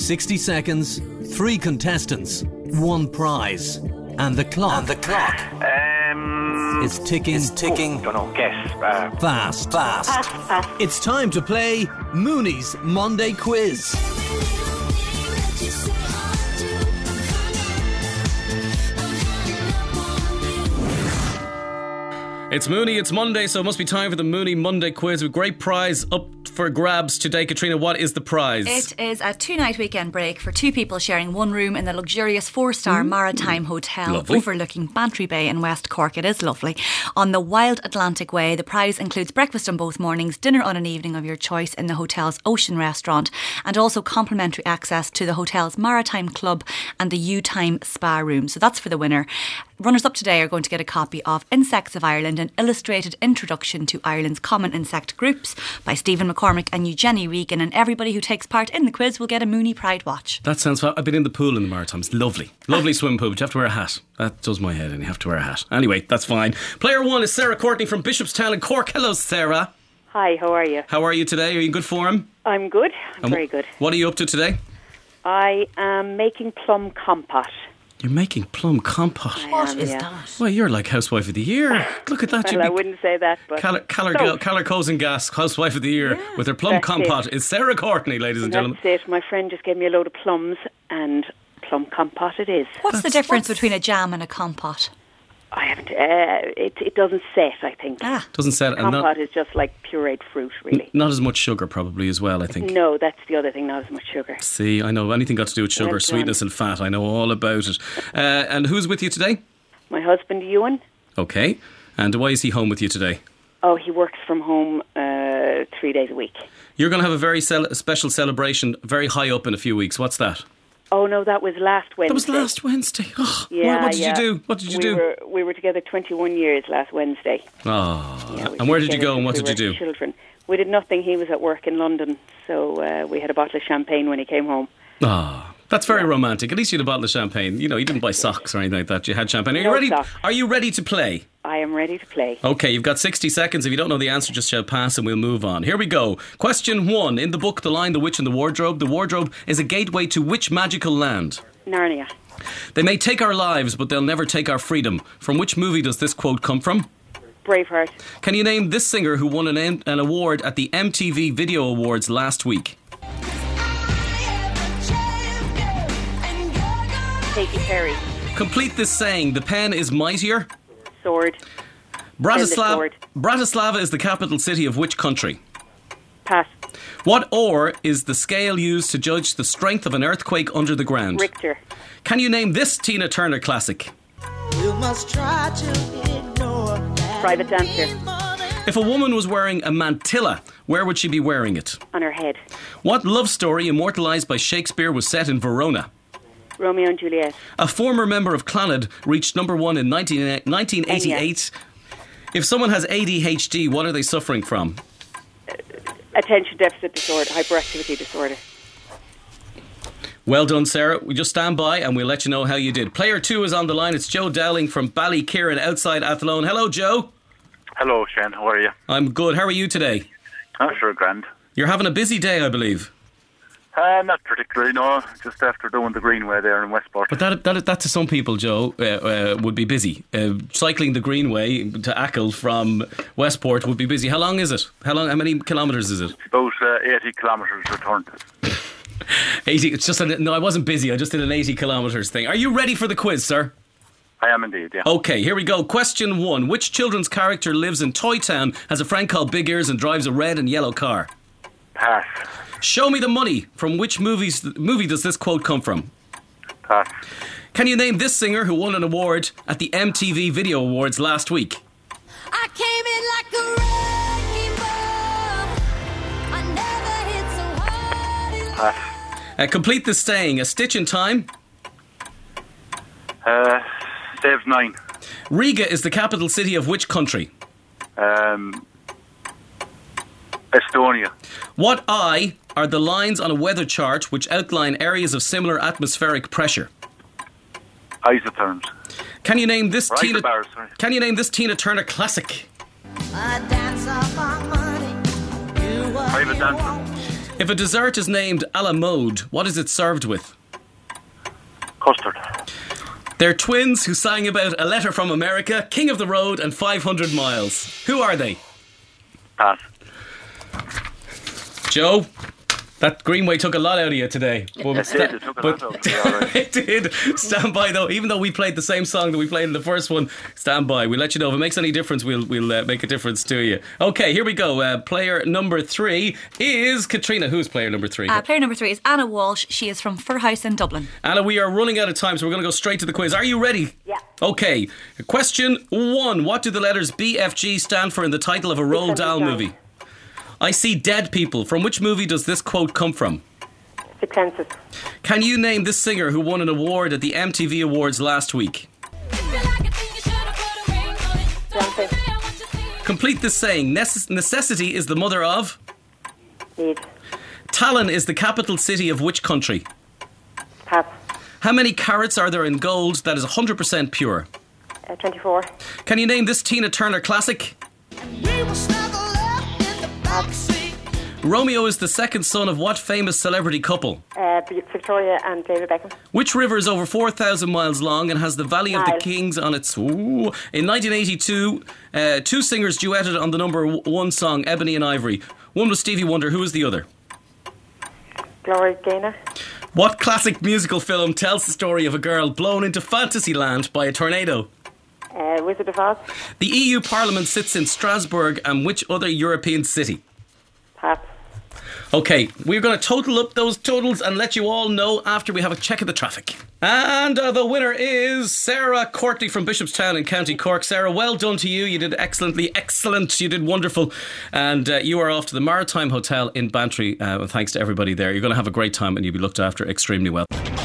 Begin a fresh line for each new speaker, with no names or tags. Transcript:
60 seconds, 3 contestants, 1 prize. And the clock is ticking.
Don't know. Guess.
Fast.
Pass.
It's time to play Mooney's Monday Quiz.
It's Mooney, it's Monday, so it must be time for the Mooney Monday Quiz with great prize up for grabs today. Katrina, what is the prize?
It is a 2-night weekend break for 2 people sharing 1 room in the luxurious 4-star Maritime Hotel
Lovely.
overlooking Bantry Bay in West Cork. It is lovely. On the Wild Atlantic Way, the prize includes breakfast on both mornings, dinner on an evening of your choice in the hotel's Ocean Restaurant, and also complimentary access to the hotel's Maritime Club and the U-Time Spa room. So that's for the winner. Runners-up today are going to get a copy of Insects of Ireland, an illustrated introduction to Ireland's common insect groups by Stephen McCormick and Eugenie Regan, and everybody who takes part in the quiz will get a Mooney Pride watch.
That sounds fun. I've been in the pool in the Maritimes. Lovely. Lovely swim pool, but you have to wear a hat. That does my head in. You have to wear a hat. Anyway, that's fine. Player 1 is Sarah Courtney from Bishopstown in Cork. Hello, Sarah.
Hi, how are you?
How are you today? Are you in good form?
I'm good. I'm very good.
What are you up to today?
I am making plum compote.
You're making plum compote.
What is that?
Well, you're like Housewife of the Year. Look at that.
Well, I wouldn't say that, but...
Caller Cozen Gas, Housewife of the Year, with her plum
That's
compote. It's Sarah Courtney, ladies and gentlemen.
That's it. My friend just gave me a load of plums, and plum compote it is.
What's the difference between a jam and a compote?
I haven't... it doesn't set, I think.
Doesn't set.
Compote is just like pureed fruit, really.
Not as much sugar, probably, as well, I think.
No, that's the other thing, not as much sugar.
See, I know anything got to do with sugar,
Well
sweetness and fat. I know all about it. And who's with you today?
My husband, Ewan.
Okay. And why is he home with you today?
Oh, he works from home 3 days a week.
You're going to have a very special celebration very high up in a few weeks. What's that?
Oh, no, that was last Wednesday.
That was last Wednesday. Oh,
Yeah,
what did you do? What did you do?
We were together 21 years last Wednesday.
Oh.
Yeah,
And where did you go and what did you do?
Children. We did nothing. He was at work in London, so we had a bottle of champagne when he came home.
Oh, that's very romantic. At least you had a bottle of champagne. You know, you didn't buy socks or anything like that. You had champagne. Are you ready?
Socks.
Are you ready to play?
I am ready to play.
Okay, you've got 60 seconds. If you don't know the answer, just shout pass and we'll move on. Here we go. Question 1. In the book The Lion, the Witch and the wardrobe is a gateway to which magical land?
Narnia.
They may take our lives, but they'll never take our freedom. From which movie does this quote come from?
Braveheart.
Can you name this singer who won an award at the MTV Video Awards last week?
Katy Perry.
Complete this saying. The pen is mightier.
Sword.
Bratislava is the capital city of which country?
Pass.
What ore is the scale used to judge the strength of an earthquake under the ground?
Richter.
Can you name this Tina Turner classic?
You must try to ignore that.
Private Dancer.
If a woman was wearing a mantilla, where would she be wearing it?
On her head.
What love story immortalised by Shakespeare was set in Verona?
Romeo and Juliet.
A former member of Clannad reached number 1 in 1988. If someone has ADHD, what are they suffering from?
Attention deficit disorder, hyperactivity disorder.
Well done, Sarah. We just stand by and we'll let you know how you did. Player 2 is on the line. It's Joe Dowling from Ballykieran outside Athlone. Hello, Joe.
Hello, Shane. How are you?
I'm good. How are you today?
Oh, sure, grand.
You're having a busy day, I believe.
Not particularly, no. Just after doing the Greenway there in Westport.
But that to some people, Joe, would be busy. Cycling the Greenway to Achill from Westport would be busy. How long is it? How many kilometres is it?
It's about 80 kilometres return.
80. It's just no, I wasn't busy. I just did an 80 kilometres thing. Are you ready for the quiz, sir?
I am indeed, yeah.
Okay, here we go. Question 1. Which children's character lives in Toy Town, has a friend called Big Ears and drives a red and yellow car?
Pass.
Show me the money. From which movie does this quote come from?
Pass.
Can you name this singer who won an award at the MTV Video Awards last week?
I came in like a wrecking ball. I never hit so hard.
Pass.
Complete this saying. A stitch in time.
Saves 9.
Riga is the capital city of which country?
Estonia.
What eye are the lines on a weather chart which outline areas of similar atmospheric pressure?
Isotherms.
Can you name this Tina?
Bars, sorry.
Can you name this Tina Turner classic?
I dance off my money.
Private Dancer.
If a dessert is named a la mode, what is it served with?
Custard.
They're twins who sang about A Letter from America, King of the Road and 500 Miles. Who are they?
Pass.
Joe? That Greenway took a lot out of you today.
It did, it took a lot out of me, all right.
It did. Stand by though. Even though we played the same song that we played in the first one, stand by. We'll let you know if it makes any difference. We'll make a difference to you. Okay, here we go. Player number 3 is Katrina. Who's player number 3?
Player number 3 is Anna Walsh. She is from Firhouse in Dublin.
Anna, we are running out of time, so we're going to go straight to the quiz. Are you ready?
Yeah.
Okay. Question 1. What do the letters BFG stand for in the title of a Roald Dahl movie? I see dead people. From which movie does this quote come from?
Six Senses.
Can you name this singer who won an award at the MTV Awards last week?
Beyonce.
Complete this saying. Necessity is the mother of?
Need.
Tallinn is the capital city of which country?
Pass.
How many carats are there in gold that is 100% pure?
24.
Can you name this Tina Turner classic? Romeo is the second son of what famous celebrity couple?
Victoria and David Beckham.
Which river is over 4,000 miles long and has the Valley of the
Nile.
Kings on its... Ooh. In 1982, two singers duetted on the number 1 song, Ebony and Ivory. One was Stevie Wonder. Who was the other?
Gloria Gaynor.
What classic musical film tells the story of a girl blown into Fantasyland by a tornado?
Wizard of Oz.
The EU Parliament sits in Strasbourg and which other European city?
Pass.
Okay, we're going to total up those totals and let you all know after we have a check of the traffic. And the winner is Sarah Courtney from Bishopstown in County Cork. Sarah, well done to you. You did excellent. You did wonderful. And you are off to the Maritime Hotel in Bantry. Thanks to everybody there. You're going to have a great time and you'll be looked after extremely well.